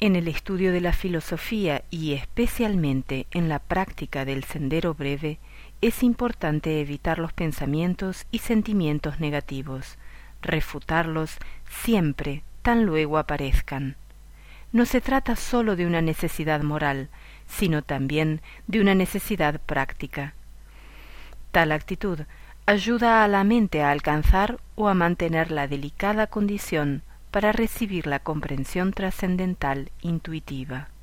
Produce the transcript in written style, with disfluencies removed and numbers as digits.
En el estudio de la filosofía y especialmente en la práctica del sendero breve, es importante evitar los pensamientos y sentimientos negativos, refutarlos siempre, tan luego aparezcan. No se trata sólo de una necesidad moral, sino también de una necesidad práctica. Tal actitud ayuda a la mente a alcanzar o a mantener la delicada condición para recibir la comprensión trascendental intuitiva.